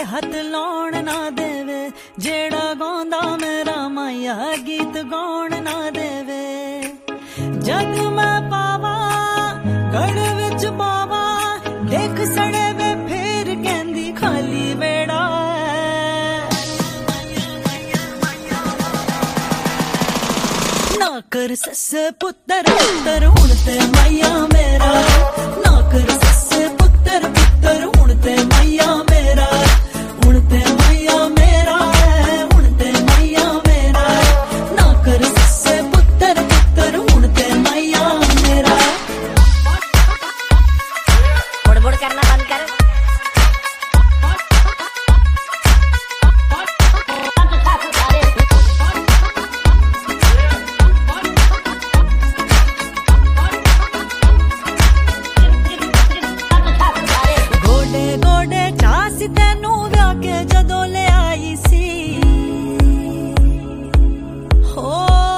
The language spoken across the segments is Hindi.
हथ लाउण ना देवे, जेड़ा गांदा मेरा माया गीत गाउण ना देवे। जग मैं पावा गढ़ विच बावा, देख सड़े वे फेर कहंदी खाली वेड़ा ना कर सस्से पुत्तर पुत्तर हुण ते माया मेरा, ना कर सस्से पुत्तर पुत्तर हुण ते माया मेरा, हुण ते माया मेरा है, हुण ते माया मेरा, ना कर सस्से पुत्तर पुत्तर हुण ते माया मेरा। बुड़ बुड़ करना बंद कर। गोडे गोडे चासी तेनू व्याह के जदों ले आई सी, हो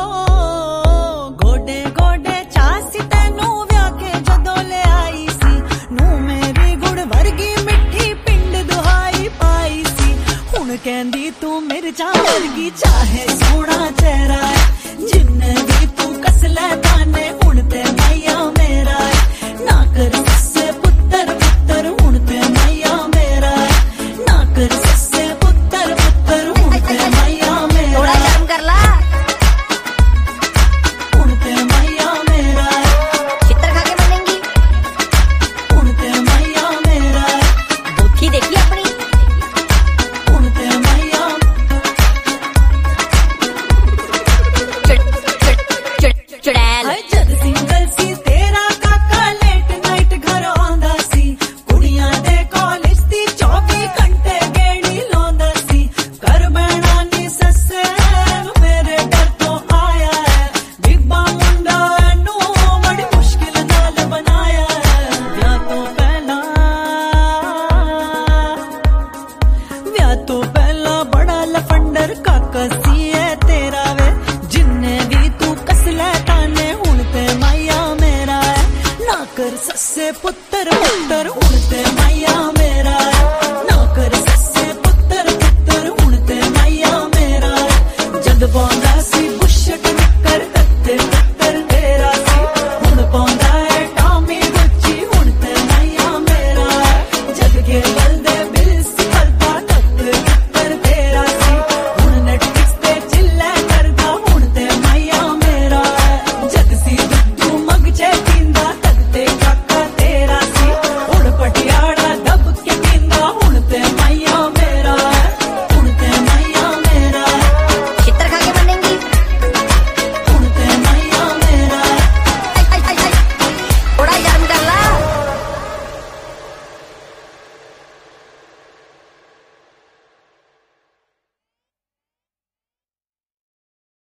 गोडे गोडे चासी तेनू व्याह के जदों ले आई सी, नू मेरी गुड़ वर्गी मिठी पिंड दुहाई पाई सी। हुण कहंदी तू मिर्चा वर्गी चाहे सोहना चेहरा, जिन्ने भी तू कसले दाने